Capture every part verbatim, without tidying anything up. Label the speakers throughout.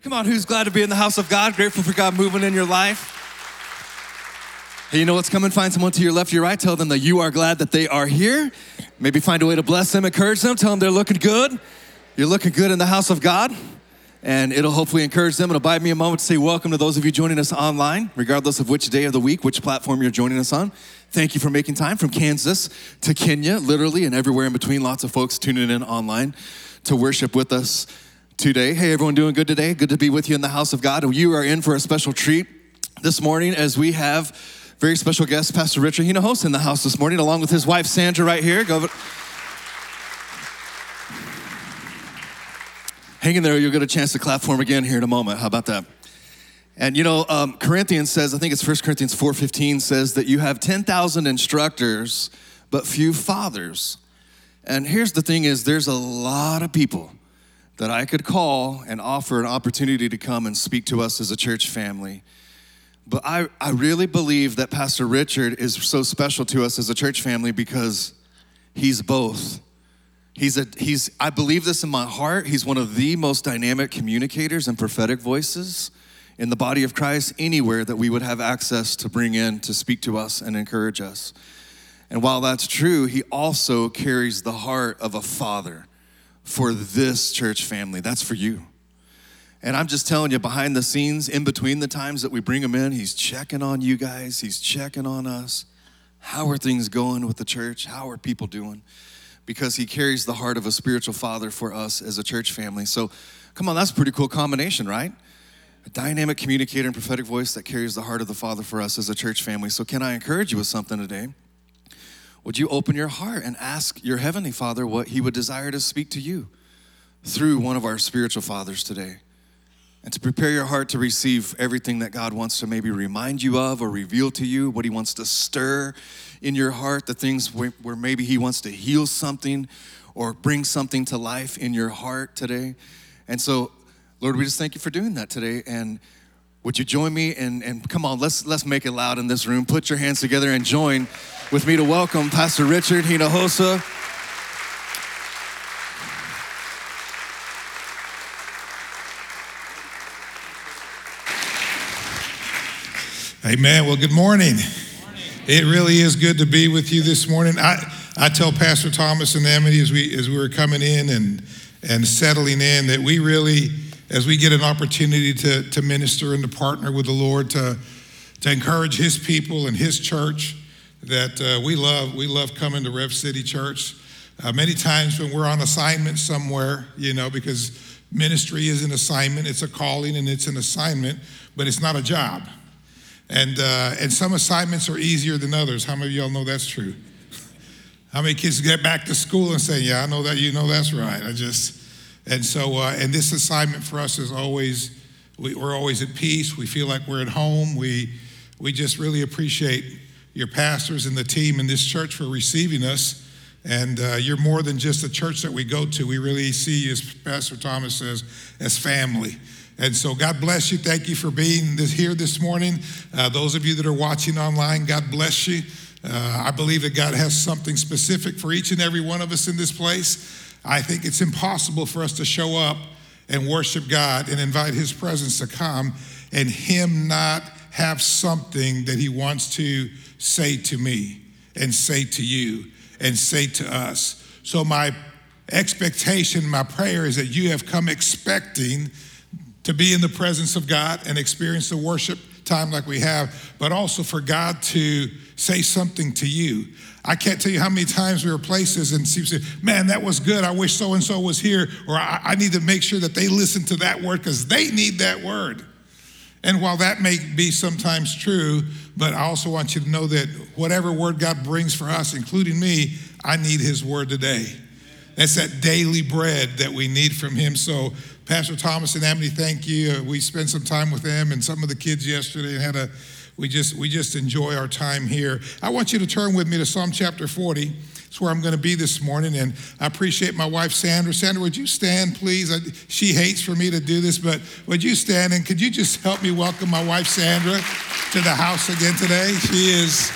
Speaker 1: Come on, who's glad to be in the house of God? Grateful for God moving in your life? Hey, you know what's coming? Find someone to your left or your right. Tell them that you are glad that they are here. Maybe find a way to bless them, encourage them. Tell them they're looking good. You're looking good in the house of God. And it'll hopefully encourage them. It'll buy me a moment to say welcome to those of you joining us online, regardless of which day of the week, which platform you're joining us on. Thank you for making time from Kansas to Kenya, literally, and everywhere in between. Lots of folks tuning in online to worship with us today. Hey, everyone doing good today? Good to be with you in the house of God. And you are in for a special treat this morning as we have very special guest, Pastor Richard Hinojosa, in the house this morning, along with his wife, Sandra, right here. Go. Hang in there, you'll get a chance to clap for him again here in a moment. How about that? And you know, um, Corinthians says, I think it's First Corinthians four fifteen says that you have ten thousand instructors, but few fathers. And here's the thing is, there's a lot of people that I could call and offer an opportunity to come and speak to us as a church family. But I, I really believe that Pastor Richard is so special to us as a church family because he's both. He's a, he's, I believe this in my heart. He's one of the most dynamic communicators and prophetic voices in the body of Christ anywhere that we would have access to bring in to speak to us and encourage us. And while that's true, he also carries the heart of a father for this church family. That's for you. And I'm just telling you, behind the scenes, in between the times that we bring him in, he's checking on you guys. He's checking on us. How are things going with the church? How are people doing? Because he carries the heart of a spiritual father for us as a church family. So come on, that's a pretty cool combination, right? A dynamic communicator and prophetic voice that carries the heart of the Father for us as a church family. So can I encourage you with something today? Would you open your heart and ask your Heavenly Father what he would desire to speak to you through one of our spiritual fathers today? And to prepare your heart to receive everything that God wants to maybe remind you of or reveal to you, what he wants to stir in your heart, the things where, where maybe he wants to heal something or bring something to life in your heart today. And so, Lord, we just thank you for doing that today. And would you join me? And, and come on, let's, let's make it loud in this room. Put your hands together and join with me to welcome Pastor Richard Hinojosa.
Speaker 2: Amen. Well, good morning. Good morning. It really is good to be with you this morning. I, I tell Pastor Thomas and Amity as we as we were coming in and and settling in that we really, as we get an opportunity to to minister and to partner with the Lord to to encourage His people and His church, that uh, we love we love coming to Rev City Church. Uh, many times when we're on assignment somewhere, you know, because ministry is an assignment, it's a calling and it's an assignment, but it's not a job. And uh, and some assignments are easier than others. How many of y'all know that's true? How many kids get back to school and say, yeah, I know that, you know that's right. I just, and so, uh, and this assignment for us is always, we, we're always at peace. We feel like we're at home. We, we just really appreciate your pastors and the team in this church for receiving us. And uh, you're more than just a church that we go to. We really see you, as Pastor Thomas says, as family. And so God bless you. Thank you for being this, here this morning. Uh, those of you that are watching online, God bless you. Uh, I believe that God has something specific for each and every one of us in this place. I think it's impossible for us to show up and worship God and invite His presence to come and Him not have something that He wants to say to me and say to you and say to us. So my expectation, my prayer is that you have come expecting to be in the presence of God and experience the worship time like we have, but also for God to say something to you. I can't tell you how many times we were places and people say, man, that was good. I wish so-and-so was here. Or I, I need to make sure that they listen to that word because they need that word. And while that may be sometimes true, but I also want you to know that whatever word God brings for us, including me, I need His word today. That's that daily bread that we need from Him. So Pastor Thomas and Amity, thank you. Uh, we spent some time with them and some of the kids yesterday and had a, we just we just enjoy our time here. I want you to turn with me to Psalm chapter forty. It's where I'm going to be this morning, and I appreciate my wife, Sandra. Sandra, would you stand, please? I, she hates for me to do this, but would you stand, and could you just help me welcome my wife, Sandra, to the house again today? She is,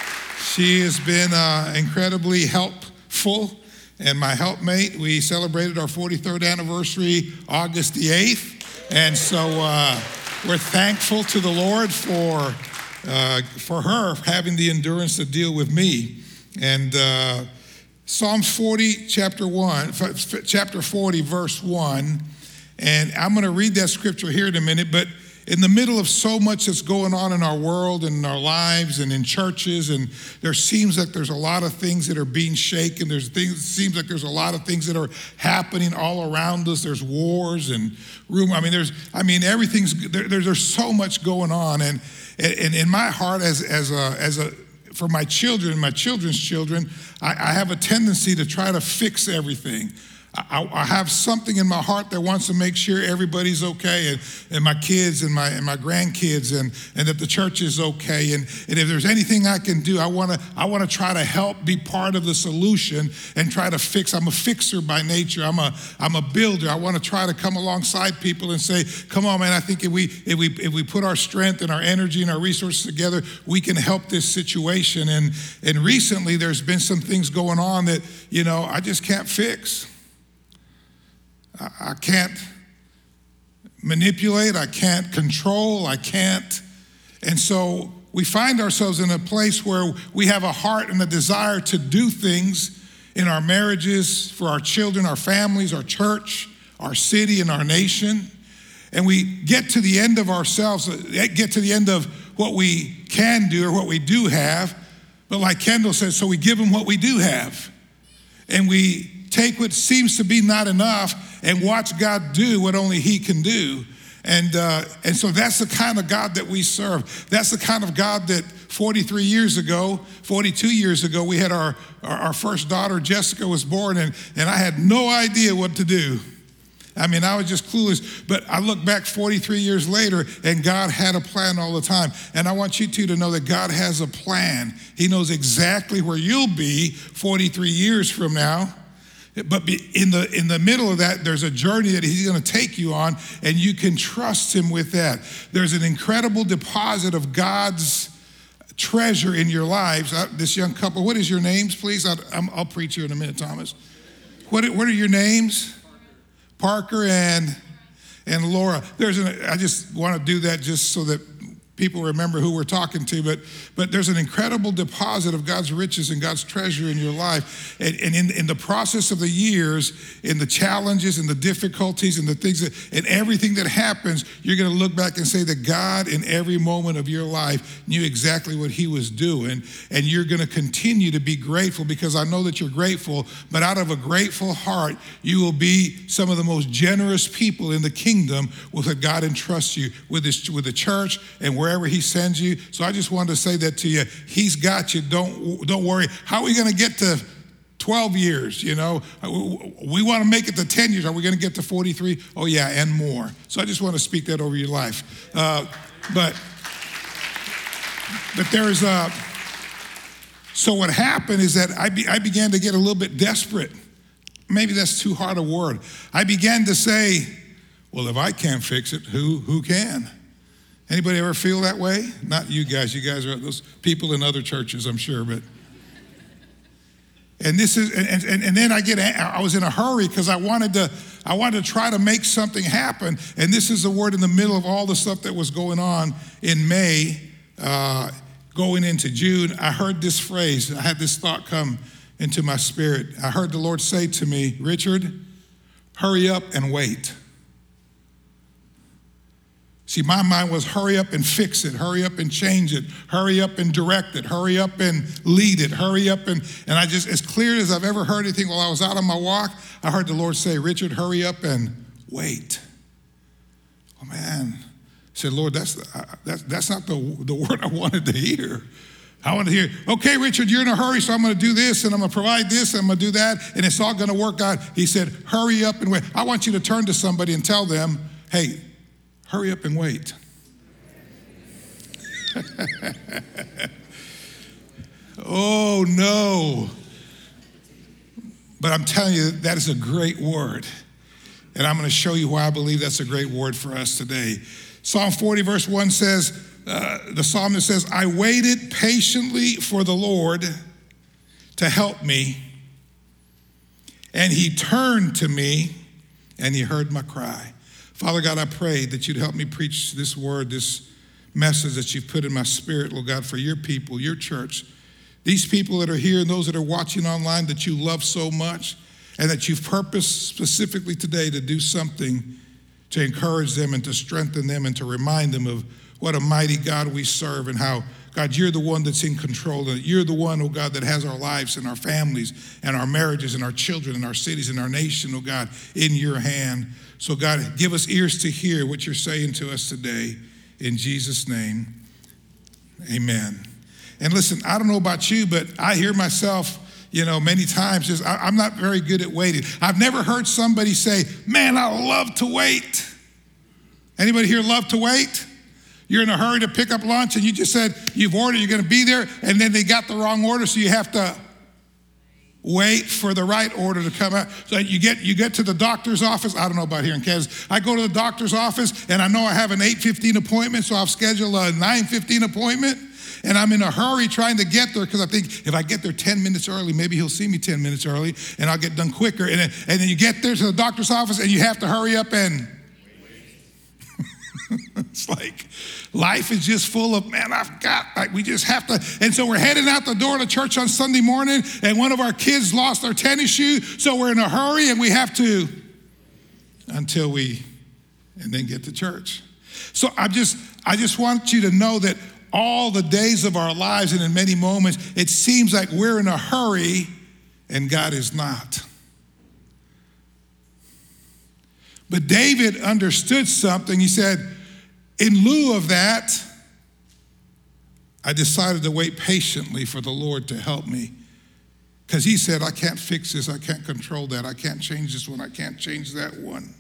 Speaker 2: she has been uh, incredibly helpful. And my helpmate, we celebrated our forty-third anniversary August the eighth. And so uh, we're thankful to the Lord for uh, for her having the endurance to deal with me. And uh, Psalm forty, chapter one, chapter forty, verse one. And I'm going to read that scripture here in a minute, but in the middle of so much that's going on in our world and in our lives and in churches, and there seems like there's a lot of things that are being shaken. There's things, it seems like there's a lot of things that are happening all around us. There's wars and rumor. I mean, there's, I mean, everything's, there, there's, there's so much going on. And, and in my heart, as, as a, as a, for my children, my children's children, I, I have a tendency to try to fix everything. I, I have something in my heart that wants to make sure everybody's okay, and, and my kids and my and my grandkids, and, and that the church is okay. And, and if there's anything I can do, I want to I want to try to help, be part of the solution, and try to fix. I'm a fixer by nature. I'm a I'm a builder. I want to try to come alongside people and say, come on, man, I think if we if we if we put our strength and our energy and our resources together, we can help this situation. And and recently there's been some things going on that, you know, I just can't fix. I can't manipulate, I can't control, I can't. And so we find ourselves in a place where we have a heart and a desire to do things in our marriages, for our children, our families, our church, our city, and our nation. And we get to the end of ourselves, get to the end of what we can do or what we do have. But like Kendall says, so we give them what we do have. And we take what seems to be not enough and watch God do what only he can do. And uh, and so that's the kind of God that we serve. That's the kind of God that forty-three years ago, forty-two years ago, we had our, our, our first daughter, Jessica, was born, and, and I had no idea what to do. I mean, I was just clueless. But I look back forty-three years later, and God had a plan all the time. And I want you two to know that God has a plan. He knows exactly where you'll be forty-three years from now. But in the in the middle of that, there's a journey that he's going to take you on, and you can trust him with that. There's an incredible deposit of God's treasure in your lives. Uh, this young couple, what is your names, please? I'll, I'm, I'll preach you in a minute, Thomas. What what are your names? Parker and and Laura. There's an, I just want to do that just so that people remember who we're talking to, but but there's an incredible deposit of God's riches and God's treasure in your life. And, and in, in the process of the years, in the challenges and the difficulties and the things that, and everything that happens, you're going to look back and say that God in every moment of your life knew exactly what he was doing. And you're going to continue to be grateful, because I know that you're grateful, but out of a grateful heart, you will be some of the most generous people in the kingdom with what God entrusts you with, this, with the church and where wherever he sends you. So I just wanted to say that to you. He's got you. Don't, don't worry. How are we going to get to twelve years? You know, we want to make it to ten years. Are we going to get to forty-three? Oh yeah, and more. So I just want to speak that over your life. Uh, but, but there's a, so what happened is that I, be, I began to get a little bit desperate. Maybe that's too hard a word. I began to say, well, if I can't fix it, who, who can? Anybody ever feel that way? Not you guys. You guys are those people in other churches, I'm sure. But and this is and and, and then I get I was in a hurry because I wanted to I wanted to try to make something happen. And this is the word in the middle of all the stuff that was going on in May, uh, going into June. I heard this phrase. I had this thought come into my spirit. I heard the Lord say to me, Richard, hurry up and wait. See, my mind was hurry up and fix it, hurry up and change it, hurry up and direct it, hurry up and lead it, hurry up and, and I just, as clear as I've ever heard anything while I was out on my walk, I heard the Lord say, Richard, hurry up and wait. Oh man, I said, Lord, that's, uh, that's, that's not the, the word I wanted to hear. I want to hear, okay, Richard, you're in a hurry, so I'm going to do this, and I'm going to provide this, and I'm going to do that, and it's all going to work out. He said, hurry up and wait. I want you to turn to somebody and tell them, hey, hurry up and wait. Oh, no. But I'm telling you, that is a great word. And I'm going to show you why I believe that's a great word for us today. Psalm forty, verse one says, uh, the psalmist says, I waited patiently for the Lord to help me, and he turned to me, and he heard my cry. Father God, I pray that you'd help me preach this word, this message that you've put in my spirit, Lord God, for your people, your church. These people that are here and those that are watching online that you love so much, and that you've purposed specifically today to do something to encourage them and to strengthen them and to remind them of what a mighty God we serve, and how, God, you're the one that's in control, and you're the one, oh God, that has our lives and our families and our marriages and our children and our cities and our nation, oh God, in your hand. So God, give us ears to hear what you're saying to us today. In Jesus' name, amen. And listen, I don't know about you, but I hear myself, you know, many times, just, I, I'm not very good at waiting. I've never heard somebody say, man, I love to wait. Anybody here love to wait? You're in a hurry to pick up lunch and you just said you've ordered, you're gonna be there, and then they got the wrong order, so you have to wait for the right order to come out. So you get you get to the doctor's office. I don't know about here in Kansas. I go to the doctor's office and I know I have an eight fifteen appointment, so I'll schedule a nine fifteen appointment. And I'm in a hurry trying to get there because I think if I get there ten minutes early, maybe he'll see me ten minutes early and I'll get done quicker. And then, and then you get there to the doctor's office and you have to hurry up and it's like life is just full of, man, I've got, like we just have to. And so we're heading out the door to church on Sunday morning and one of our kids lost their tennis shoe. So we're in a hurry and we have to until we, and then get to church. So I just, I just want you to know that all the days of our lives and in many moments, it seems like we're in a hurry and God is not. But David understood something. He said, in lieu of that, I decided to wait patiently for the Lord to help me. Because he said, I can't fix this, I can't control that, I can't change this one, I can't change that one.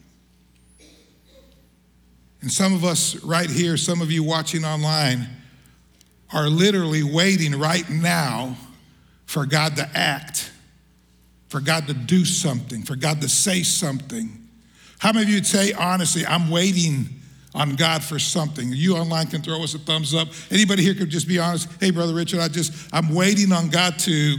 Speaker 2: And some of us right here, some of you watching online, are literally waiting right now for God to act, for God to do something, for God to say something. How many of you would say, honestly, I'm waiting on God for something? You online can throw us a thumbs up. Anybody here could just be honest. Hey, Brother Richard, I just, I'm waiting on God to,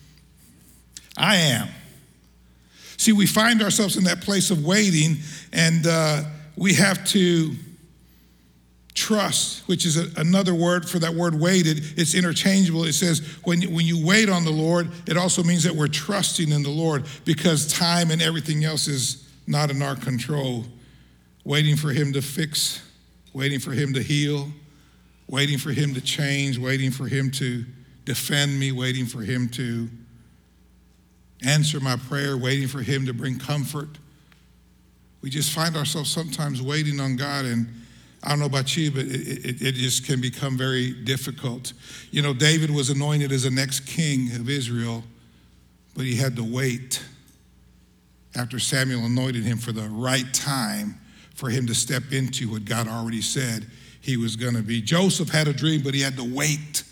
Speaker 2: I am. See, we find ourselves in that place of waiting, and uh, we have to trust, which is a, another word for that word waited. It's interchangeable. It says when, when you wait on the Lord, it also means that we're trusting in the Lord because time and everything else is not in our control. Waiting for him to fix, waiting for him to heal, waiting for him to change, waiting for him to defend me, waiting for him to answer my prayer, waiting for him to bring comfort. We just find ourselves sometimes waiting on God, and I don't know about you, but it, it, it just can become very difficult. You know, David was anointed as the next king of Israel, but he had to wait after Samuel anointed him for the right time for him to step into what God already said he was going to be. Joseph had a dream, but he had to wait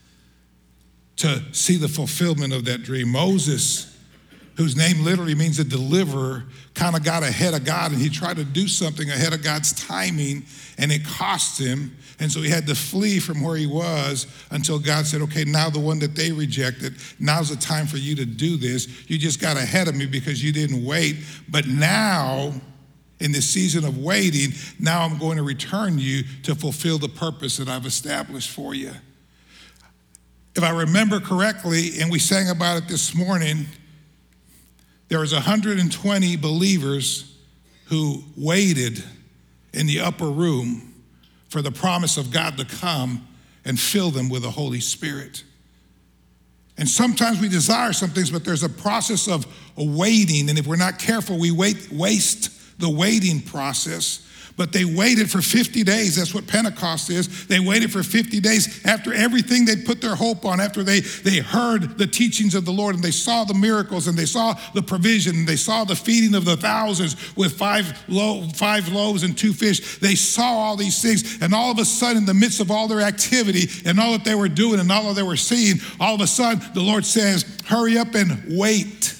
Speaker 2: to see the fulfillment of that dream. Moses, whose name literally means a deliverer, kind of got ahead of God, and he tried to do something ahead of God's timing, and it cost him. And so he had to flee from where he was until God said, okay, now the one that they rejected, now's the time for you to do this. You just got ahead of me because you didn't wait. But now, in this season of waiting, now I'm going to return you to fulfill the purpose that I've established for you. If I remember correctly, and we sang about it this morning, there was one hundred twenty believers who waited in the upper room for the promise of God to come and fill them with the Holy Spirit. And sometimes we desire some things, but there's a process of waiting, and if we're not careful, we wait, waste the waiting process. But they waited for fifty days. That's what Pentecost is. They waited for fifty days after everything they'd put their hope on, after they, they heard the teachings of the Lord and they saw the miracles and they saw the provision and they saw the feeding of the thousands with five, lo- five loaves and two fish. They saw all these things, and all of a sudden, in the midst of all their activity and all that they were doing and all that they were seeing, all of a sudden the Lord says, hurry up and wait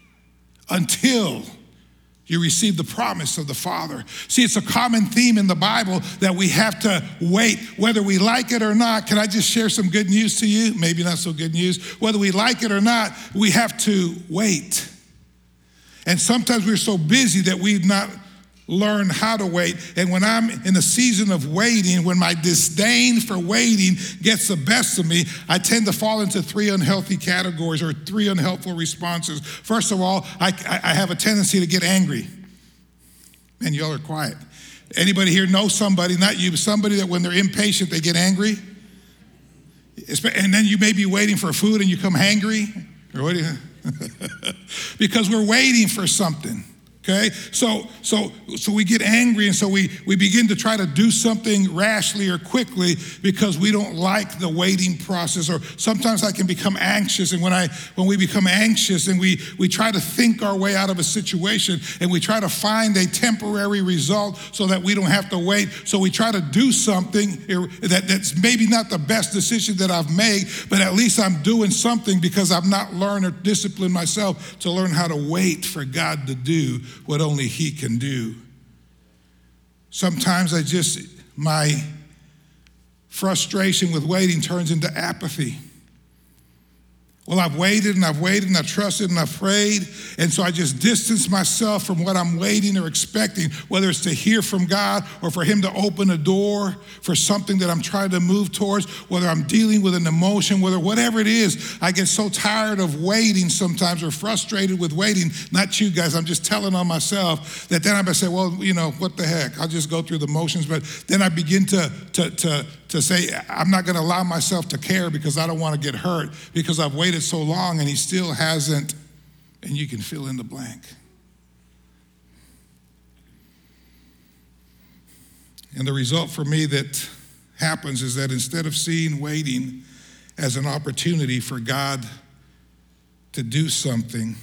Speaker 2: until you receive the promise of the Father. See, it's a common theme in the Bible that we have to wait, whether we like it or not. Can I just share some good news to you? Maybe not so good news. Whether we like it or not, we have to wait. And sometimes we're so busy that we've not learn how to wait. And when I'm in a season of waiting, when my disdain for waiting gets the best of me, I tend to fall into three unhealthy categories or three unhelpful responses. First of all, I, I have a tendency to get angry. Man, y'all are quiet. Anybody here know somebody, not you, but somebody that when they're impatient, they get angry? And then you may be waiting for food and you come hangry. Or what do you, because we're waiting for something. Okay, so so so we get angry, and so we, we begin to try to do something rashly or quickly because we don't like the waiting process. Or sometimes I can become anxious, and when I when we become anxious and we we try to think our way out of a situation, and we try to find a temporary result so that we don't have to wait. So we try to do something that, that's maybe not the best decision that I've made, but at least I'm doing something because I've not learned or disciplined myself to learn how to wait for God to do what only he can do. Sometimes I just, my frustration with waiting turns into apathy. Well, I've waited and I've waited and I've trusted and I've prayed, and so I just distance myself from what I'm waiting or expecting, whether it's to hear from God or for him to open a door for something that I'm trying to move towards, whether I'm dealing with an emotion, whether whatever it is. I get so tired of waiting sometimes, or frustrated with waiting, not you guys, I'm just telling on myself, that then I say, well, you know, what the heck, I'll just go through the motions. But then I begin to, to, to, to say, I'm not gonna allow myself to care because I don't wanna get hurt because I've waited so long and he still hasn't, and you can fill in the blank. And the result for me that happens is that instead of seeing waiting as an opportunity for God to do something,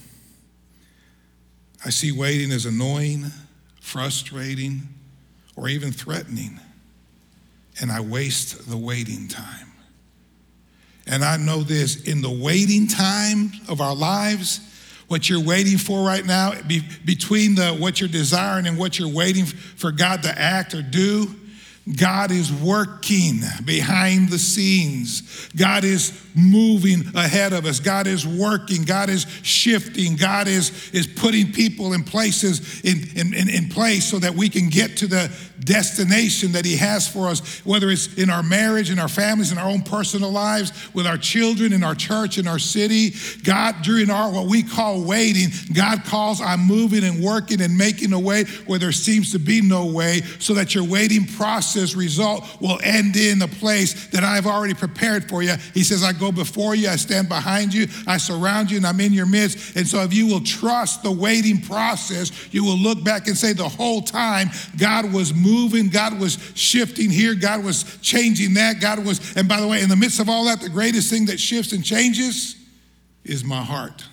Speaker 2: I see waiting as annoying, frustrating, or even threatening. And I waste the waiting time. And I know this, in the waiting time of our lives, what you're waiting for right now, be, between the what you're desiring and what you're waiting for God to act or do, God is working behind the scenes. God is moving ahead of us. God is working. God is shifting. God is, is putting people in places in, in, in place so that we can get to the destination that he has for us, whether it's in our marriage, in our families, in our own personal lives, with our children, in our church, in our city. God, during our what we call waiting, God calls, I'm moving and working and making a way where there seems to be no way, so that your waiting process result will end in the place that I've already prepared for you. He says, I go before you, I stand behind you, I surround you, and I'm in your midst. And so if you will trust the waiting process, you will look back and say the whole time God was moving, God was shifting here, God was changing that, God was, and by the way, in the midst of all that, the greatest thing that shifts and changes is my heart.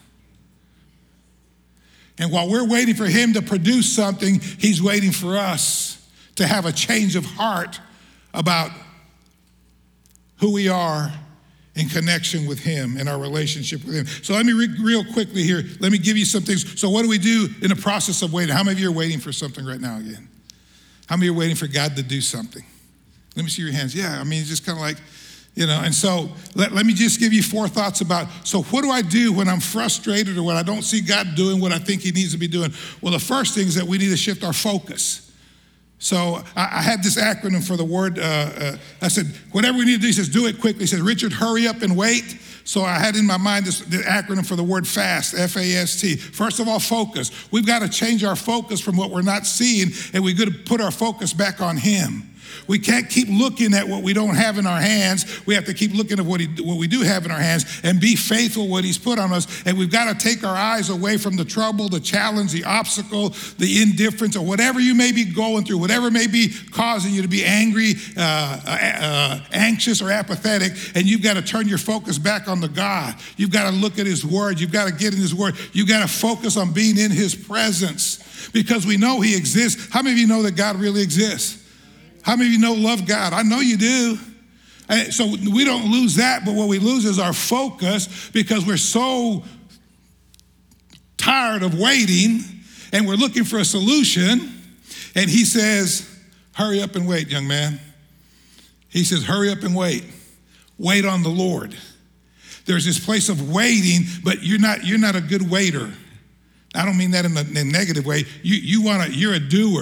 Speaker 2: And while we're waiting for him to produce something, he's waiting for us to have a change of heart about who we are in connection with him and our relationship with him. So let me re- real quickly here, let me give you some things. So what do we do in the process of waiting? How many of you are waiting for something right now again? How many are waiting for God to do something? Let me see your hands. Yeah, I mean, it's just kind of like, you know, and so let, let me just give you four thoughts about, so what do I do when I'm frustrated or when I don't see God doing what I think he needs to be doing? Well, the first thing is that we need to shift our focus. So I, I had this acronym for the word, uh, uh, I said, whatever we need to do, he says, do it quickly. He says, Richard, hurry up and wait. So I had in my mind this the acronym for the word FAST, F A S T. First of all, focus. We've got to change our focus from what we're not seeing, and we've got to put our focus back on him. We can't keep looking at what we don't have in our hands. We have to keep looking at what, he, what we do have in our hands and be faithful what he's put on us. And we've got to take our eyes away from the trouble, the challenge, the obstacle, the indifference, or whatever you may be going through, whatever may be causing you to be angry, uh, uh, anxious, or apathetic. And you've got to turn your focus back on the God. You've got to look at his word. You've got to get in his word. You've got to focus on being in his presence, because we know he exists. How many of you know that God really exists? How many of you know love God? I know you do. And so we don't lose that, but what we lose is our focus, because we're so tired of waiting and we're looking for a solution. And he says, hurry up and wait, young man. He says, hurry up and wait. Wait on the Lord. There's this place of waiting, but you're not, you're not a good waiter. I don't mean that in a, in a negative way. You, you wanna, you're a doer.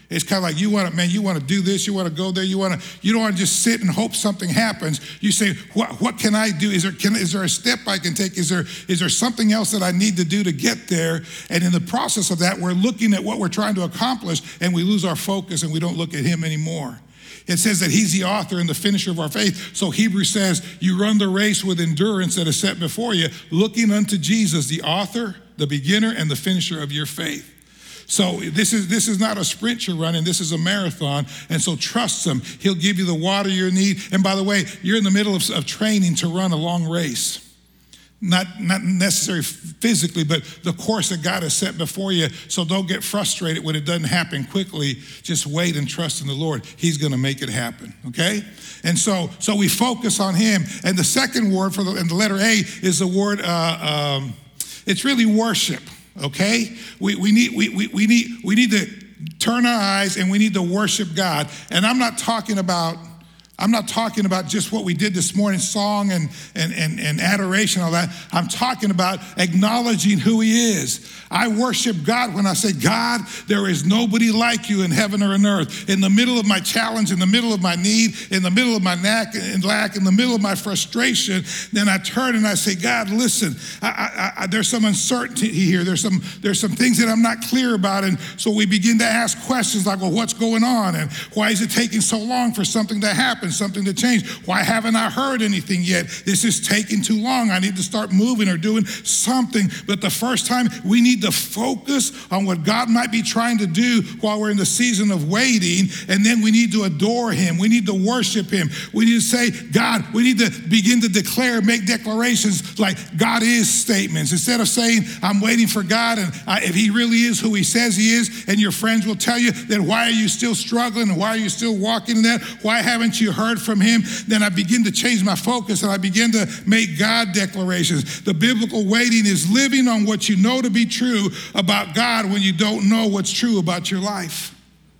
Speaker 2: It's kind of like you want to, man, you want to do this, you want to go there, you want to, you don't want to just sit and hope something happens. You say, what, what can I do? Is there, can, is there a step I can take? Is there, is there something else that I need to do to get there? And in the process of that, we're looking at what we're trying to accomplish, and we lose our focus and we don't look at him anymore. It says that he's the author and the finisher of our faith. So Hebrews says, you run the race with endurance that is set before you, looking unto Jesus, the author, the beginner, and the finisher of your faith. So this is this is not a sprint you're running, this is a marathon, and so trust him. He'll give you the water you need. And by the way, you're in the middle of, of training to run a long race. Not, not necessarily physically, but the course that God has set before you. So don't get frustrated when it doesn't happen quickly. Just wait and trust in the Lord. He's going to make it happen, okay? And so so we focus on him. And the second word for the, and the letter A is the word, uh, um, it's really worship. Okay, we, we need we, we, we need we need to turn our eyes and we need to worship God. And I'm not talking about I'm not talking about just what we did this morning, song and and and, and adoration, all that. I'm talking about acknowledging who he is. I worship God when I say, God, there is nobody like you in heaven or in earth. In the middle of my challenge, in the middle of my need, in the middle of my knack and lack, in the middle of my frustration, then I turn and I say, God, listen, I, I, I, there's some uncertainty here. There's some, there's some things that I'm not clear about. And so we begin to ask questions like, well, what's going on? And why is it taking so long for something to happen, something to change? Why haven't I heard anything yet? This is taking too long. I need to start moving or doing something. But the first time, we need to focus on what God might be trying to do while we're in the season of waiting, and then we need to adore him. We need to worship him. We need to say, God, we need to begin to declare, make declarations like God is statements. Instead of saying, I'm waiting for God, and I, if he really is who he says he is, and your friends will tell you, then why are you still struggling, and why are you still walking in that? Why haven't you heard from him? Then I begin to change my focus, and I begin to make God declarations. The biblical waiting is living on what you know to be true about God when you don't know what's true about your life.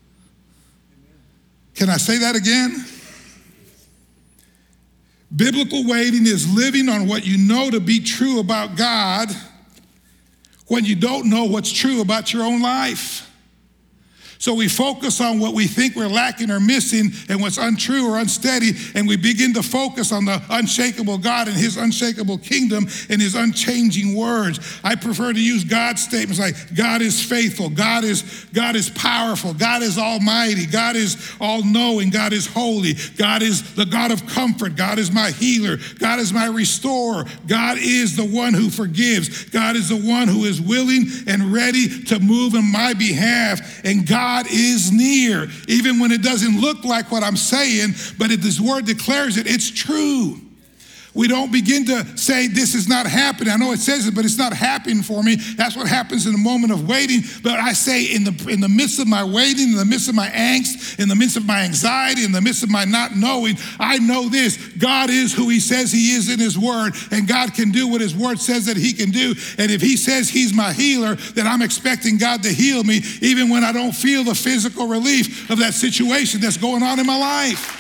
Speaker 2: Can I say that again? Biblical waiting is living on what you know to be true about God when you don't know what's true about your own life. So we focus on what we think we're lacking or missing and what's untrue or unsteady, and we begin to focus on the unshakable God and his unshakable kingdom and his unchanging words. I prefer to use God's statements like God is faithful, God is, God is powerful, God is almighty, God is all-knowing, God is holy, God is the God of comfort, God is my healer, God is my restorer, God is the one who forgives, God is the one who is willing and ready to move in my behalf, and God God is near, even when it doesn't look like what I'm saying, but if this word declares it, it's true. We don't begin to say, this is not happening. I know it says it, but it's not happening for me. That's what happens in a moment of waiting. But I say in the, in the midst of my waiting, in the midst of my angst, in the midst of my anxiety, in the midst of my not knowing, I know this. God is who he says he is in his word, and God can do what his word says that he can do. And if he says he's my healer, then I'm expecting God to heal me, even when I don't feel the physical relief of that situation that's going on in my life.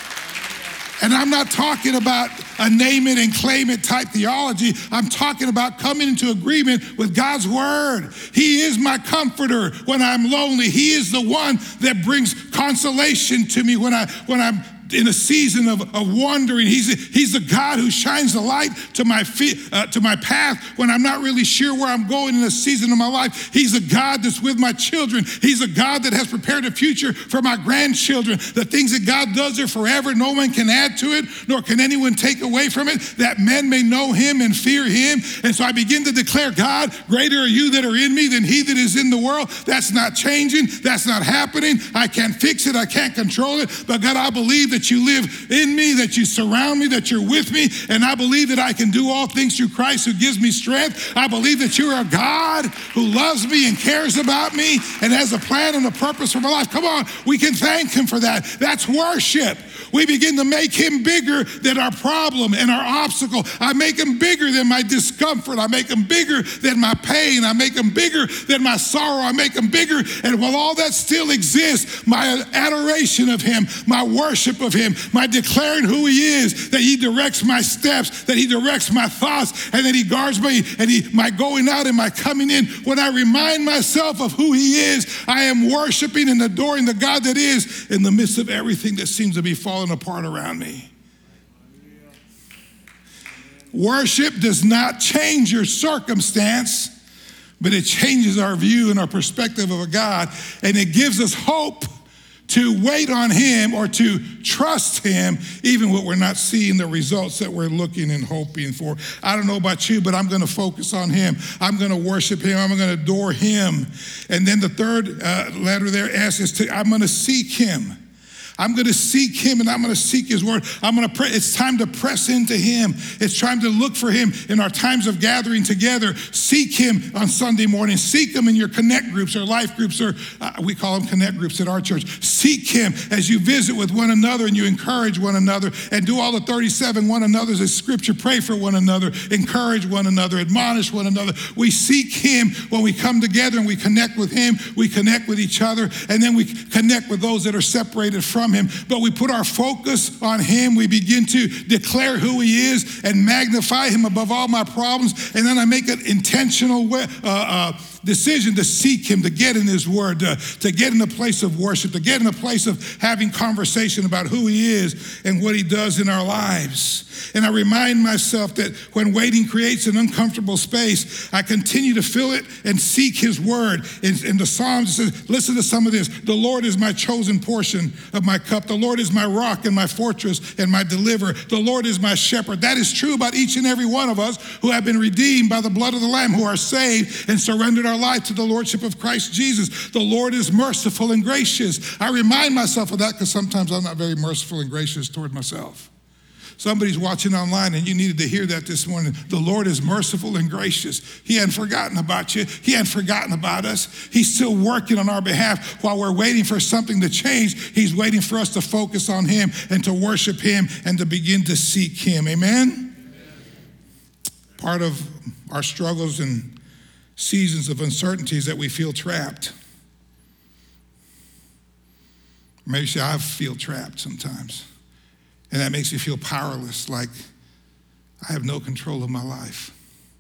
Speaker 2: And I'm not talking about a name it and claim it type theology. I'm talking about coming into agreement with God's word. He is my comforter when I'm lonely. He is the one that brings consolation to me when I when I'm in a season of, of wandering. He's, he's the God who shines the light to my feet, uh, to my path when I'm not really sure where I'm going in a season of my life. He's a God that's with my children. He's a God that has prepared a future for my grandchildren. The things that God does are forever. No one can add to it, nor can anyone take away from it, that men may know him and fear him. And so I begin to declare, God, greater are you that are in me than he that is in the world. That's not changing. That's not happening. I can't fix it. I can't control it. But God, I believe that that you live in me, that you surround me, that you're with me, and I believe that I can do all things through Christ who gives me strength. I believe that you're a God who loves me and cares about me and has a plan and a purpose for my life. Come on, we can thank him for that. That's worship. We begin to make him bigger than our problem and our obstacle. I make him bigger than my discomfort. I make him bigger than my pain. I make him bigger than my sorrow. I make him bigger. And while all that still exists, my adoration of him, my worship of of him, my declaring who he is, that he directs my steps, that he directs my thoughts, and that he guards me, and he, my going out and my coming in. When I remind myself of who he is, I am worshiping and adoring the God that is in the midst of everything that seems to be falling apart around me. Worship does not change your circumstance, but it changes our view and our perspective of a God, and it gives us hope to wait on him or to trust him, even when we're not seeing the results that we're looking and hoping for. I don't know about you, but I'm going to focus on him. I'm going to worship him. I'm going to adore him. And then the third uh, letter there, S, is to, I'm going to seek him. I'm going to seek him, and I'm going to seek his word. I'm going to pray. It's time to press into him. It's time to look for him in our times of gathering together. Seek him on Sunday morning. Seek him in your connect groups or life groups, or uh, we call them connect groups at our church. Seek him as you visit with one another and you encourage one another, and do all the thirty-seven one another's as scripture. Pray for one another, encourage one another, admonish one another. We seek him when we come together and we connect with him. We connect with each other, and then we connect with those that are separated from him, but we put our focus on him. We begin to declare who he is and magnify him above all my problems, and then I make an intentional uh, uh, decision to seek him, to get in his word, to, to get in a place of worship, to get in a place of having conversation about who he is and what he does in our lives. And I remind myself that when waiting creates an uncomfortable space, I continue to fill it and seek his word. In, in the Psalms, it says, listen to some of this. The Lord is my chosen portion of my cup. The Lord is my rock and my fortress and my deliverer. The Lord is my shepherd. That is true about each and every one of us who have been redeemed by the blood of the Lamb, who are saved and surrendered our life to the Lordship of Christ Jesus. The Lord is merciful and gracious. I remind myself of that because sometimes I'm not very merciful and gracious toward myself. Somebody's watching online and you needed to hear that this morning. The Lord is merciful and gracious. He hadn't forgotten about you. He hadn't forgotten about us. He's still working on our behalf while we're waiting for something to change. He's waiting for us to focus on him and to worship him and to begin to seek him. Amen? Amen. Part of our struggles and seasons of uncertainty is that we feel trapped. Maybe you say, I feel trapped sometimes. And that makes me feel powerless, like I have no control of my life.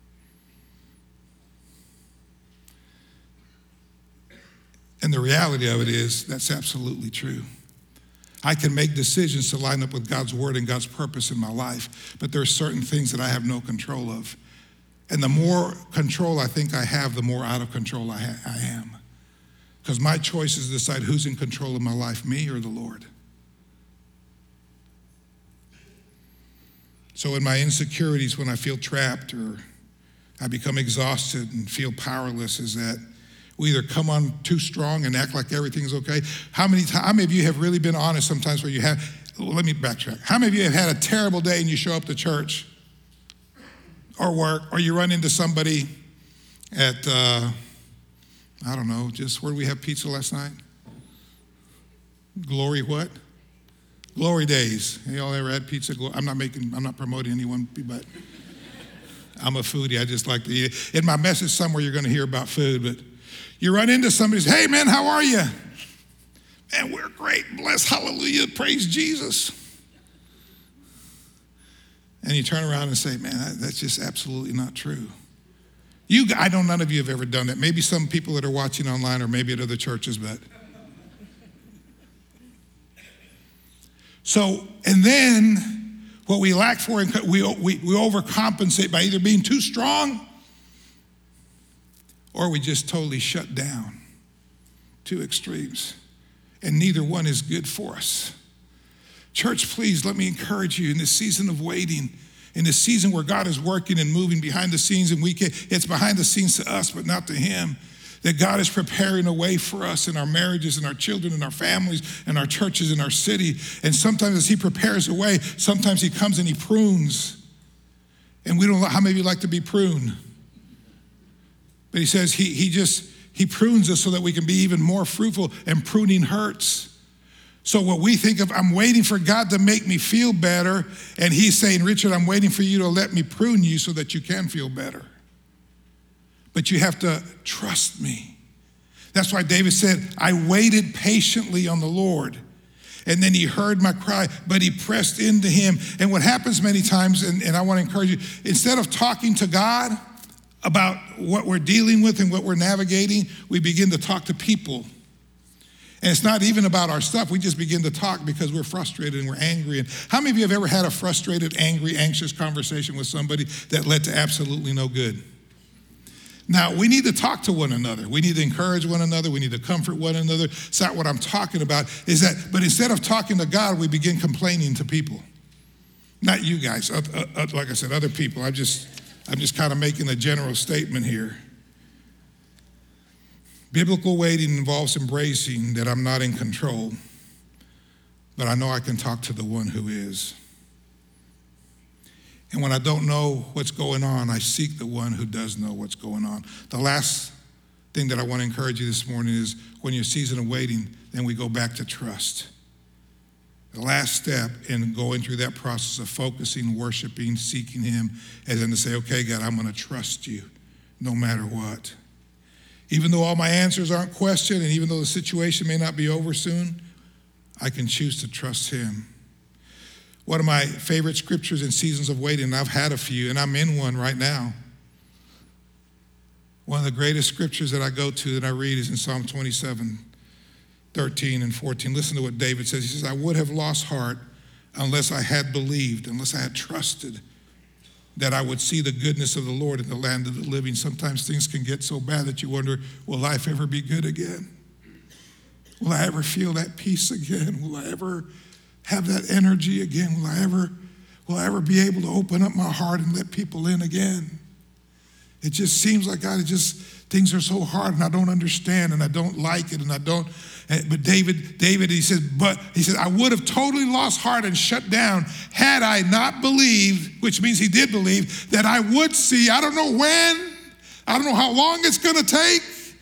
Speaker 2: And the reality of it is that's absolutely true. I can make decisions to line up with God's word and God's purpose in my life, but there are certain things that I have no control of. And the more control I think I have, the more out of control I, ha- I am. Because my choice is to decide who's in control of my life, me or the Lord. So in my insecurities, when I feel trapped or I become exhausted and feel powerless, is that we either come on too strong and act like everything's okay. How many, how many of you have really been honest sometimes where you have, well, let me backtrack. How many of you have had a terrible day and you show up to church or work, or you run into somebody at, uh, I don't know, just where did we have pizza last night? Glory what? Glory Days. Y'all ever had pizza? I'm not making, I'm not promoting anyone, but I'm a foodie. I just like to eat it. In my message somewhere, you're going to hear about food, but you run into somebody, hey man, how are you? Man, we're great. Bless, hallelujah, praise Jesus. And you turn around and say, man, that's just absolutely not true. You, I know none of you have ever done that. Maybe some people that are watching online or maybe at other churches, but. So, and then what we lack for, we, we, we overcompensate by either being too strong or we just totally shut down. Two extremes. And neither one is good for us. Church, please let me encourage you in this season of waiting, in this season where God is working and moving behind the scenes, and we can, it's behind the scenes to us, but not to him. That God is preparing a way for us in our marriages and our children and our families and our churches and our city. And sometimes as he prepares a way, sometimes he comes and he prunes. And we don't know how many of you like to be pruned. But he says he, he just, he prunes us so that we can be even more fruitful, and pruning hurts. So what we think of, I'm waiting for God to make me feel better. And he's saying, Richard, I'm waiting for you to let me prune you so that you can feel better. But you have to trust me. That's why David said, I waited patiently on the Lord. And then he heard my cry, but he pressed into him. And what happens many times, and, and I want to encourage you, instead of talking to God about what we're dealing with and what we're navigating, we begin to talk to people. And it's not even about our stuff. We just begin to talk because we're frustrated and we're angry. And how many of you have ever had a frustrated, angry, anxious conversation with somebody that led to absolutely no good? Now, we need to talk to one another. We need to encourage one another. We need to comfort one another. It's not what I'm talking about. Is that, but instead of talking to God, we begin complaining to people. Not you guys, uh, uh, like I said, other people. I'm just, I'm just kind of making a general statement here. Biblical waiting involves embracing that I'm not in control, but I know I can talk to the one who is. And when I don't know what's going on, I seek the one who does know what's going on. The last thing that I want to encourage you this morning is when you're season of waiting, then we go back to trust. The last step in going through that process of focusing, worshiping, seeking him, is then to say, okay, God, I'm going to trust you no matter what. Even though all my answers aren't questioned, and even though the situation may not be over soon, I can choose to trust him. One of my favorite scriptures in seasons of waiting, and I've had a few, and I'm in one right now. One of the greatest scriptures that I go to and I read is in Psalm twenty-seven, thirteen and fourteen. Listen to what David says. He says, I would have lost heart unless I had believed, unless I had trusted that I would see the goodness of the Lord in the land of the living. Sometimes things can get so bad that you wonder, will life ever be good again? Will I ever feel that peace again? Will I ever have that energy again? Will I ever, will I ever be able to open up my heart and let people in again? It just seems like, God, it just, things are so hard and I don't understand and I don't like it and I don't, but David, David, he says, but he said, I would have totally lost heart and shut down had I not believed, which means he did believe, that I would see, I don't know when, I don't know how long it's gonna take.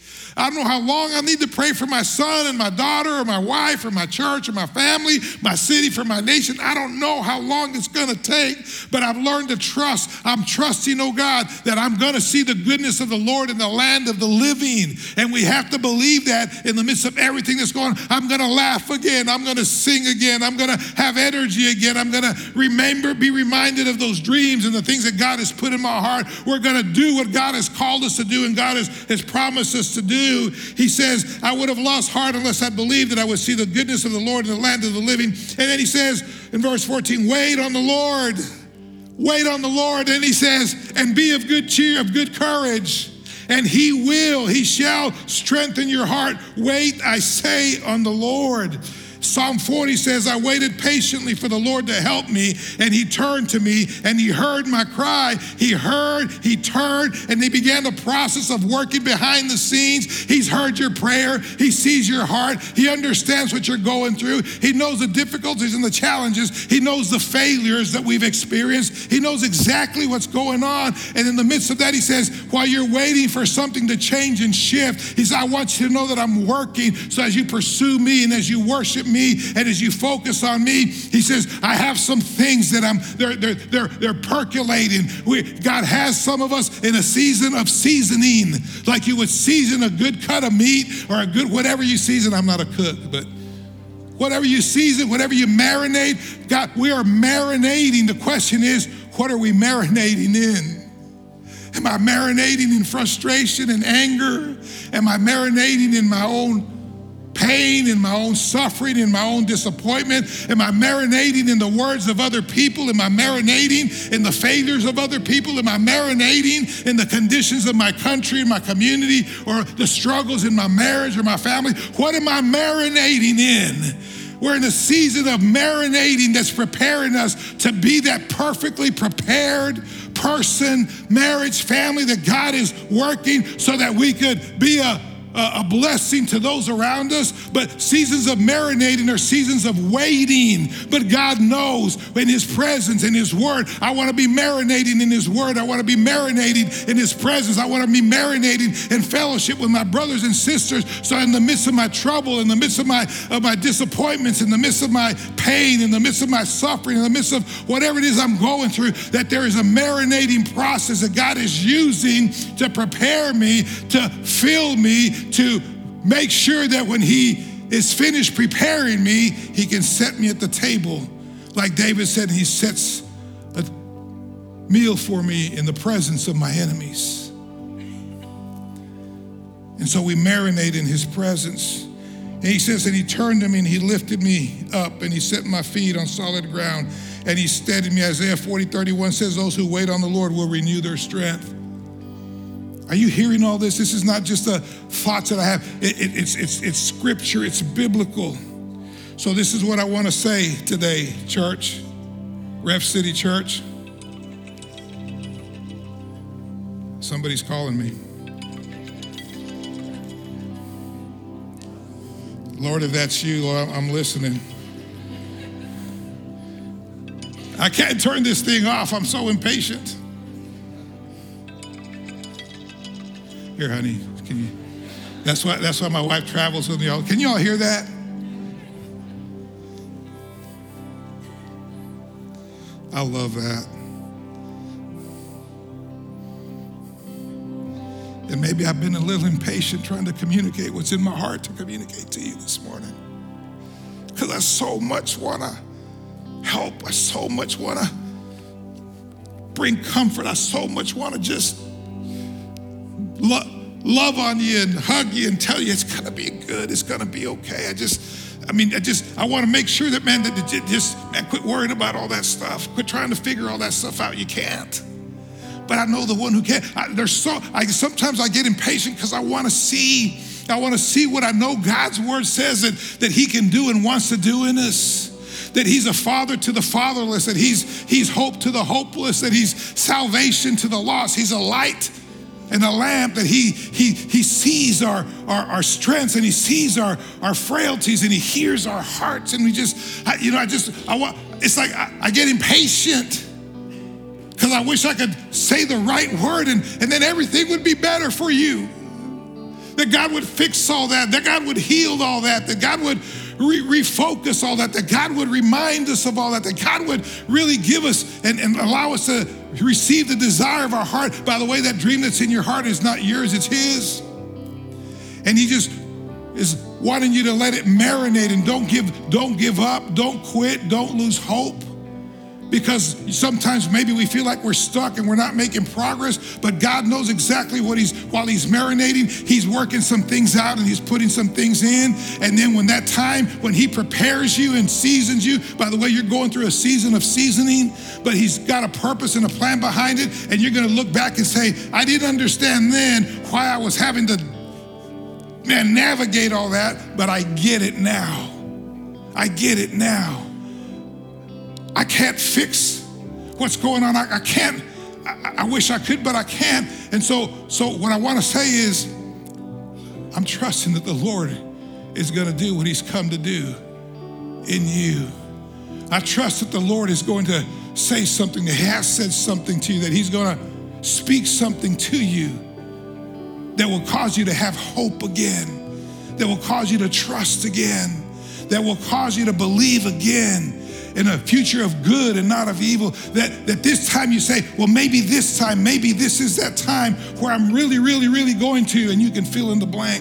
Speaker 2: I don't know how long I need to pray for my son and my daughter or my wife or my church or my family, my city, for my nation. I don't know how long it's going to take, but I've learned to trust. I'm trusting, oh God, that I'm going to see the goodness of the Lord in the land of the living. And we have to believe that in the midst of everything that's going on. I'm going to laugh again. I'm going to sing again. I'm going to have energy again. I'm going to remember, be reminded of those dreams and the things that God has put in my heart. We're going to do what God has called us to do and God has, has promised us to do. He says, I would have lost heart unless I believed that I would see the goodness of the Lord in the land of the living. And then he says in verse fourteen, wait on the Lord. Wait on the Lord. And he says, and be of good cheer, of good courage. And he will, he shall strengthen your heart. Wait, I say, on the Lord. Psalm forty says, I waited patiently for the Lord to help me, and he turned to me, and he heard my cry. He heard, he turned, and he began the process of working behind the scenes. He's heard your prayer. He sees your heart. He understands what you're going through. He knows the difficulties and the challenges. He knows the failures that we've experienced. He knows exactly what's going on. And in the midst of that, he says, while you're waiting for something to change and shift, he says, I want you to know that I'm working. So as you pursue me and as you worship me, me, and as you focus on me, he says, I have some things that I'm, they're, they're, they're, they're percolating. We, God has some of us in a season of seasoning, like you would season a good cut of meat or a good, whatever you season. I'm not a cook, but whatever you season, whatever you marinate, God, we are marinating. The question is, what are we marinating in? Am I marinating in frustration and anger? Am I marinating in my own pain, in my own suffering, in my own disappointment? Am I marinating in the words of other people? Am I marinating in the failures of other people? Am I marinating in the conditions of my country, my community, or the struggles in my marriage or my family? What am I marinating in? We're in a season of marinating that's preparing us to be that perfectly prepared person, marriage, family that God is working so that we could be a a blessing to those around us. But seasons of marinating are seasons of waiting. But God knows in his presence, in his word, I want to be marinating in his word. I want to be marinating in his presence. I want to be marinating in fellowship with my brothers and sisters. So in the midst of my trouble, in the midst of my, of my disappointments, in the midst of my pain, in the midst of my suffering, in the midst of whatever it is I'm going through, that there is a marinating process that God is using to prepare me, to fill me, to make sure that when he is finished preparing me, he can set me at the table. Like David said, he sets a meal for me in the presence of my enemies. And so we marinate in his presence. And he says, and he turned to me and he lifted me up and he set my feet on solid ground and he steadied me. Isaiah forty, thirty-one says, those who wait on the Lord will renew their strength. Are you hearing all this? This is not just a thoughts that I have. It, it, it's, it's, it's scripture, it's biblical. So this is what I want to say today, church, Rev City Church. Somebody's calling me. Lord, if that's you, Lord, I'm listening. I can't turn this thing off. I'm so impatient. Here, honey, can you? That's why, that's why my wife travels with me all. Can you all hear that? I love that. And maybe I've been a little impatient trying to communicate what's in my heart to communicate to you this morning. Because I so much want to help. I so much want to bring comfort. I so much want to just lo- love on you and hug you and tell you it's going to be good. It's going to be okay. I just, I mean, I just, I want to make sure that, man, that you just, man, quit worrying about all that stuff. Quit trying to figure all that stuff out. You can't. But I know the one who can. I, there's so, I, sometimes I get impatient because I want to see, I want to see what I know God's word says that, that he can do and wants to do in us. That he's a father to the fatherless, that he's, he's hope to the hopeless, that he's salvation to the lost. He's a light and a lamp, that he, he, he sees our, our, our strengths and he sees our, our frailties and he hears our hearts. And we just, I, you know, I just, I want, it's like I, I get impatient. Because I wish I could say the right word and, and then everything would be better for you. That God would fix all that, that God would heal all that, that God would re- refocus all that, that God would remind us of all that, that God would really give us and, and allow us to receive the desire of our heart. By the way, that dream that's in your heart is not yours, it's his. And he just is wanting you to let it marinate and don't give, don't give up, don't quit, don't lose hope. Because sometimes maybe we feel like we're stuck and we're not making progress, but God knows exactly what he's, while he's marinating, he's working some things out and he's putting some things in. And then when that time, when he prepares you and seasons you, by the way, you're going through a season of seasoning, but he's got a purpose and a plan behind it. And you're gonna look back and say, I didn't understand then why I was having to, man, navigate all that, but I get it now. I get it now. I can't fix what's going on. I, I can't, I, I wish I could, but I can't. And so, so what I want to say is, I'm trusting that the Lord is going to do what he's come to do in you. I trust that the Lord is going to say something, that he has said something to you, that he's going to speak something to you that will cause you to have hope again, that will cause you to trust again, that will cause you to believe again in a future of good and not of evil, that, that this time you say, well, maybe this time, maybe this is that time where I'm really, really, really going to, and you can fill in the blank.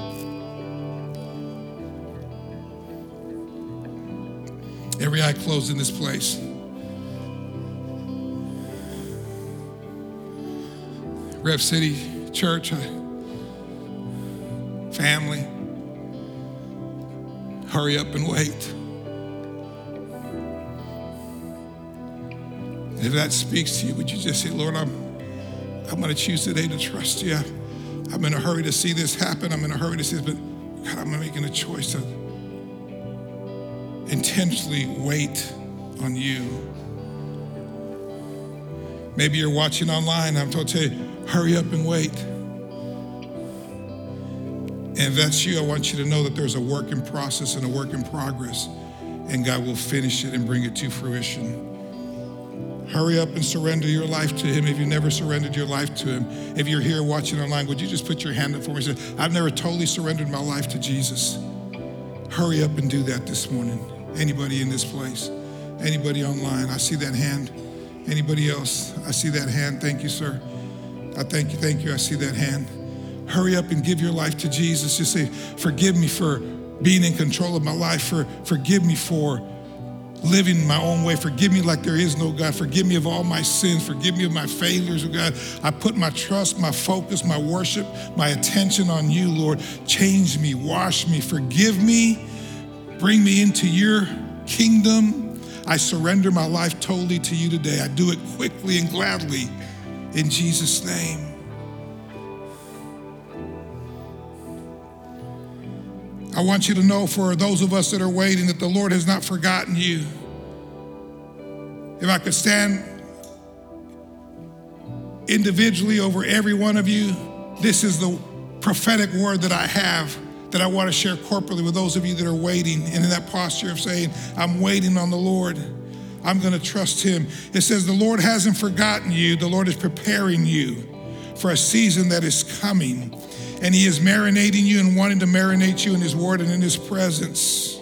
Speaker 2: Every eye closed in this place. Rev City Church, family, hurry up and wait. If that speaks to you, would you just say, Lord, I'm, I'm going to choose today to trust you. I'm in a hurry to see this happen. I'm in a hurry to see this, but God, I'm making a choice to intentionally wait on you. Maybe you're watching online. I'm told to tell you, hurry up and wait. And if that's you, I want you to know that there's a work in process and a work in progress, and God will finish it and bring it to fruition. Hurry up and surrender your life to him if you've never surrendered your life to him. If you're here watching online, would you just put your hand up for me and say, I've never totally surrendered my life to Jesus. Hurry up and do that this morning. Anybody in this place? Anybody online? I see that hand. Anybody else? I see that hand. Thank you, sir. I thank you, thank you. I see that hand. Hurry up and give your life to Jesus. Just say, forgive me for being in control of my life. For, forgive me for living my own way. Forgive me like there is no God. Forgive me of all my sins. Forgive me of my failures, oh God. I put my trust, my focus, my worship, my attention on you, Lord. Change me, wash me, forgive me. Bring me into your kingdom. I surrender my life totally to you today. I do it quickly and gladly in Jesus' name. I want you to know, for those of us that are waiting, that the Lord has not forgotten you. If I could stand individually over every one of you, this is the prophetic word that I have that I want to share corporately with those of you that are waiting and in that posture of saying, I'm waiting on the Lord. I'm going to trust him. It says, the Lord hasn't forgotten you. The Lord is preparing you for a season that is coming. And he is marinating you and wanting to marinate you in his word and in his presence.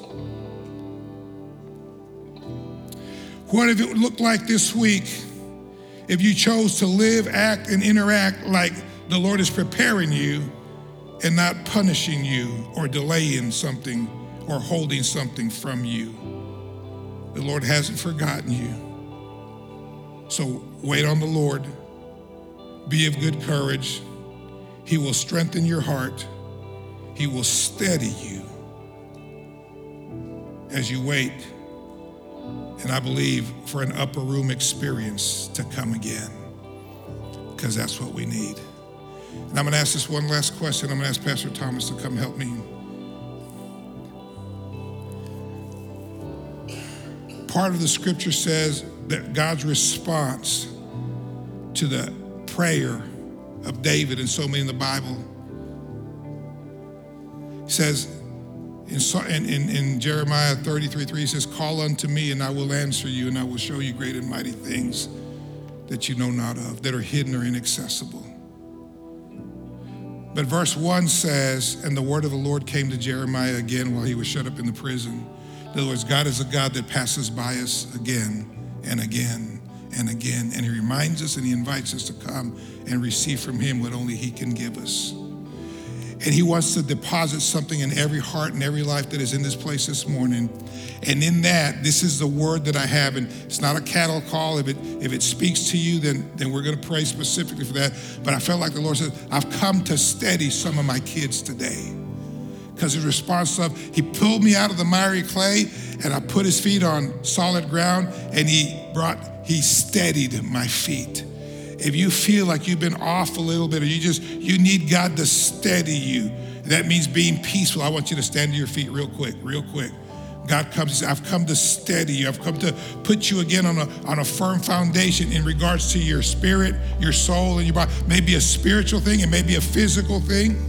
Speaker 2: What if it looked like this week if you chose to live, act, and interact like the Lord is preparing you and not punishing you or delaying something or holding something from you? The Lord hasn't forgotten you. So wait on the Lord. Be of good courage. He will strengthen your heart. He will steady you as you wait. And I believe for an upper room experience to come again, because that's what we need. And I'm going to ask this one last question. I'm going to ask Pastor Thomas to come help me. Part of the scripture says that God's response to the prayer of David and so many in the Bible says in, in, in Jeremiah thirty-three three, it says, call unto me and I will answer you and I will show you great and mighty things that you know not of, that are hidden or inaccessible. But verse one says, and the word of the Lord came to Jeremiah again while he was shut up in the prison. In other words, God is a God that passes by us again and again and again. And he reminds us and he invites us to come and receive from him what only he can give us. And he wants to deposit something in every heart and every life that is in this place this morning. And in that, this is the word that I have. And it's not a cattle call. If it if it speaks to you, then, then we're going to pray specifically for that. But I felt like the Lord said, I've come to steady some of my kids today. Because his response of, he pulled me out of the miry clay and I put his feet on solid ground and he brought, he steadied my feet. If you feel like you've been off a little bit or you just, you need God to steady you, that means being peaceful. I want you to stand to your feet real quick, real quick. God comes and says, I've come to steady you. I've come to put you again on a, on a firm foundation in regards to your spirit, your soul, and your body. Maybe a spiritual thing, it may be a physical thing.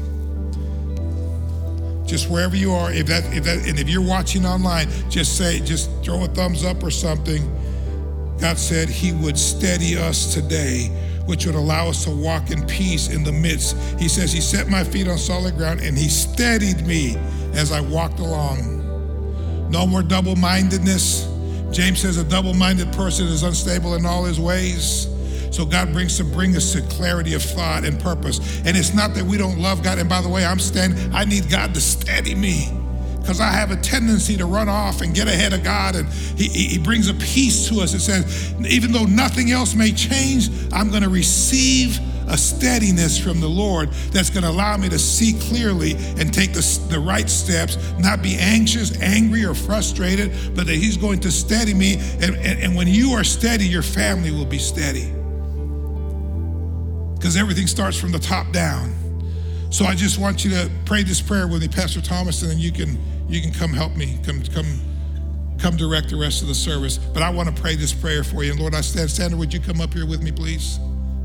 Speaker 2: Just wherever you are, if that, if that, and if you're watching online, just say, just throw a thumbs up or something. God said he would steady us today, which would allow us to walk in peace in the midst. He says he set my feet on solid ground and he steadied me as I walked along. No more double-mindedness. James says a double-minded person is unstable in all his ways. So God brings to bring us to clarity of thought and purpose. And it's not that we don't love God. And by the way, I'm standing, I need God to steady me because I have a tendency to run off and get ahead of God. And he, he brings a peace to us. It says, even though nothing else may change, I'm going to receive a steadiness from the Lord that's going to allow me to see clearly and take the, the right steps, not be anxious, angry, or frustrated, but that he's going to steady me. And, and, and when you are steady, your family will be steady. Because everything starts from the top down. So I just want you to pray this prayer with me, Pastor Thomas, and then you can you can come help me, come come come direct the rest of the service. But I want to pray this prayer for you. And Lord, I stand, Sandra, would you come up here with me, please?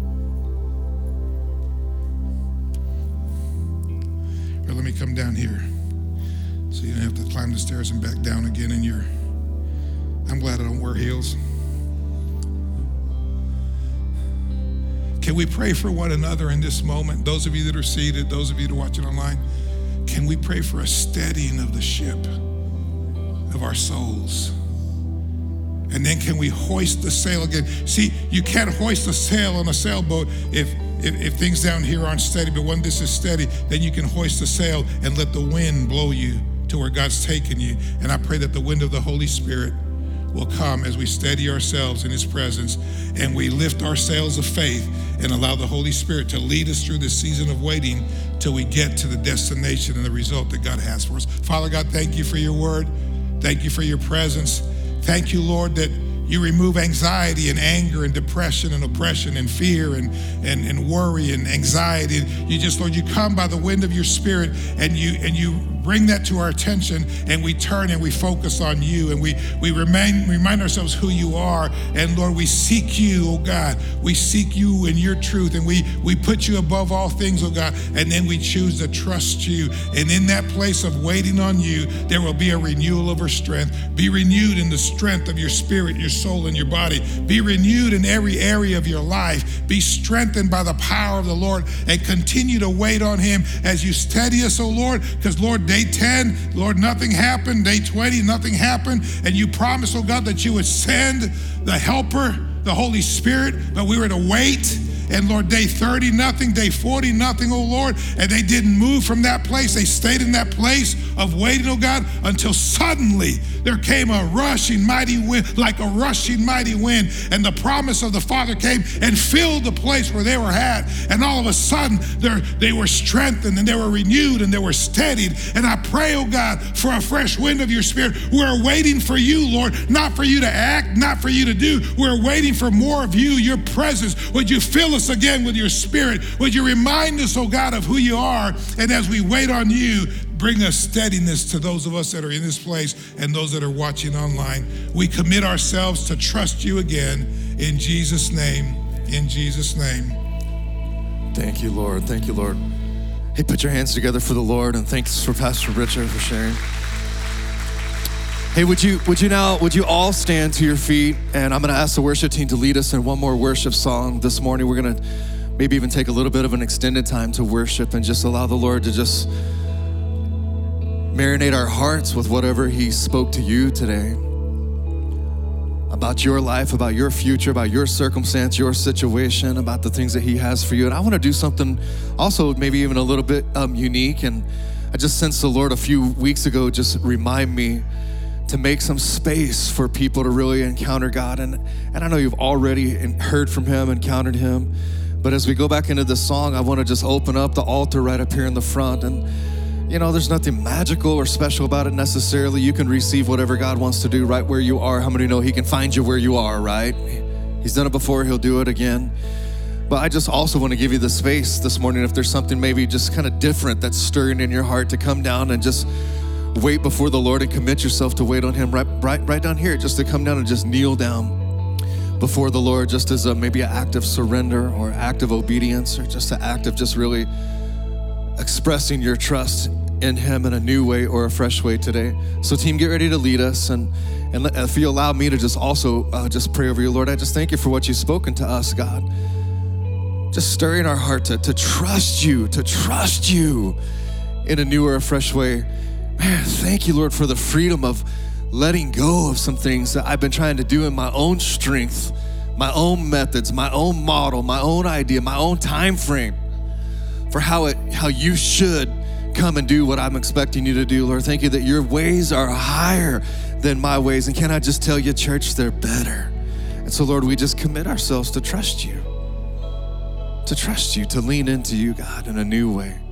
Speaker 2: Or let me come down here so you don't have to climb the stairs and back down again in your, I'm glad I don't wear heels. Can we pray for one another in this moment? Those of you that are seated, those of you that are watching online, can we pray for a steadying of the ship of our souls? And then can we hoist the sail again? See, you can't hoist a sail on a sailboat if, if, if things down here aren't steady, but when this is steady, then you can hoist the sail and let the wind blow you to where God's taken you. And I pray that the wind of the Holy Spirit will come as we steady ourselves in his presence and we lift our sails of faith and allow the Holy Spirit to lead us through this season of waiting till we get to the destination and the result that God has for us. Father God, thank you for your word. Thank you for your presence. Thank you, Lord, that you remove anxiety and anger and depression and oppression and fear and, and, and worry and anxiety. You just, Lord, you come by the wind of your Spirit and you and you bring that to our attention, and we turn and we focus on you, and we, we remain, remind ourselves who you are. And Lord, we seek you, oh God. We seek you in your truth, and we, we put you above all things, oh God, and then we choose to trust you. And in that place of waiting on you, there will be a renewal of our strength. Be renewed in the strength of your spirit, your soul, and your body. Be renewed in every area of your life. Be strengthened by the power of the Lord, and continue to wait on him as you steady us, oh Lord, because Lord, day ten, Lord, nothing happened. Day twenty, nothing happened. And you promised, oh God, that you would send the helper, the Holy Spirit, but we were to wait. And Lord, day thirty, nothing. Day forty, nothing, oh Lord. And they didn't move from that place. They stayed in that place of waiting, oh God, until suddenly there came a rushing mighty wind, like a rushing mighty wind. And the promise of the Father came and filled the place where they were at. And all of a sudden, they were strengthened and they were renewed and they were steadied. And I pray, oh God, for a fresh wind of your Spirit. We're waiting for you, Lord, not for you to act, not for you to do. We're waiting for more of you, your presence. Would you fill us again with your Spirit? Would you remind us, oh God, of who you are? And as we wait on you, bring us steadiness to those of us that are in this place and those that are watching online. We commit ourselves to trust you again in Jesus' name, in Jesus' name.
Speaker 1: Thank you, Lord. Thank you, Lord. Hey, put your hands together for the Lord, and thanks for Pastor Richard for sharing. Hey, would you would you now, would you all stand to your feet? And I'm gonna ask the worship team to lead us in one more worship song this morning. We're gonna maybe even take a little bit of an extended time to worship and just allow the Lord to just marinate our hearts with whatever he spoke to you today about your life, about your future, about your circumstance, your situation, about the things that he has for you. And I want to do something also maybe even a little bit um, unique. And I just sensed the Lord a few weeks ago just remind me to make some space for people to really encounter God. And, and I know you've already heard from him, encountered him. But as we go back into this song, I want to just open up the altar right up here in the front. And you know, there's nothing magical or special about it necessarily. You can receive whatever God wants to do right where you are. How many know he can find you where you are, right? He's done it before, he'll do it again. But I just also want to give you the space this morning, if there's something maybe just kind of different that's stirring in your heart, to come down and just wait before the Lord and commit yourself to wait on him right, right, right down here, just to come down and just kneel down before the Lord, just as a, maybe an act of surrender or act of obedience, or just an act of just really expressing your trust in him in a new way or a fresh way today. So team, get ready to lead us. And, and let, if you allow me to just also uh, just pray over you, Lord, I just thank you for what you've spoken to us, God. Just stirring our heart to, to trust you, to trust you in a new or a fresh way. Man, thank you, Lord, for the freedom of letting go of some things that I've been trying to do in my own strength, my own methods, my own model, my own idea, my own time frame for how it, how you should come and do what I'm expecting you to do. Lord, thank you that your ways are higher than my ways. And can I just tell you, church, they're better. And so, Lord, we just commit ourselves to trust you, to trust you, to lean into you, God, in a new way.